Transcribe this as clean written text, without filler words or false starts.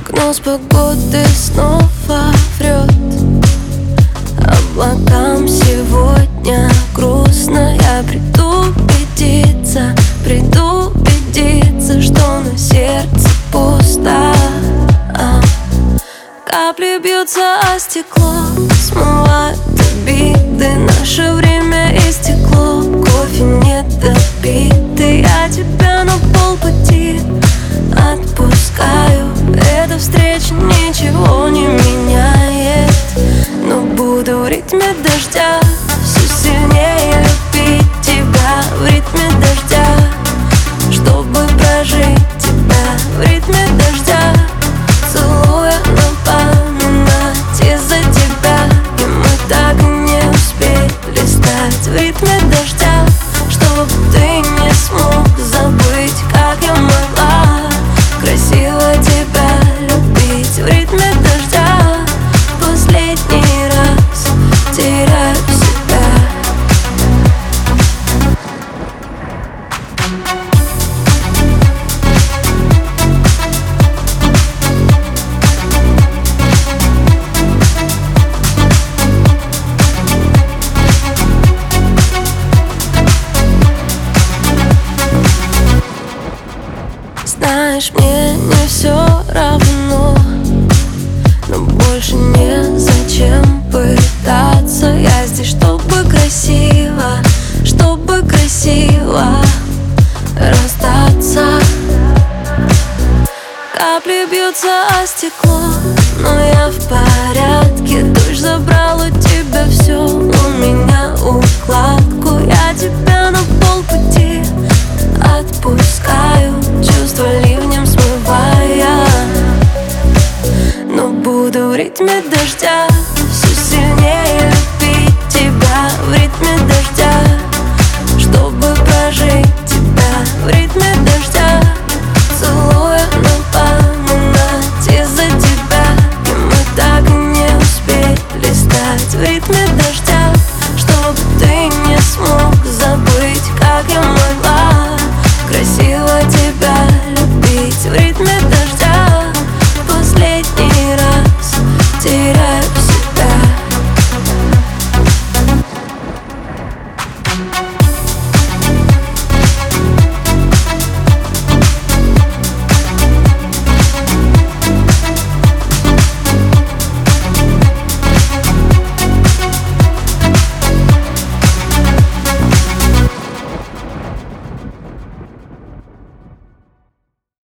Прогноз погоды снова врет. Облакам сегодня грустно. Я приду убедиться, что на сердце пусто. Капли бьются о стекло, смывают обиды. Наше время истекло, кофе не допитый. Я тебя на полпути отпускаю. Эта встреча ничего не меняет, но буду в ритме дождя все сильнее любить тебя. В ритме дождя, чтобы прожить тебя. В ритме дождя, целуя напоминать из-за тебя. И мы так и не успели стать. В ритме дождя, чтобы ты не смог забыть, как я могла красиво тебя любить. В ритме дождя последний раз теряю себя. Знаешь, мне не все равно, но больше незачем пытаться. Я здесь, чтобы красиво расстаться. Капли бьются о стекло, но я в порядке. Дождь забрал у тебя все, у меня укладку. Я тебя на полпути отпускаю, чувства ливнем смывая. Но буду в ритме дождя все сильнее любить тебя. В ритме дождя, чтобы прожить тебя. В ритме дождя, целуя напоминать из-за тебя. И мы так и не успели стать. В ритме дождя, чтобы ты не смог забыть, как я могла красиво тебя любить. В ритме дождя последний раз теряю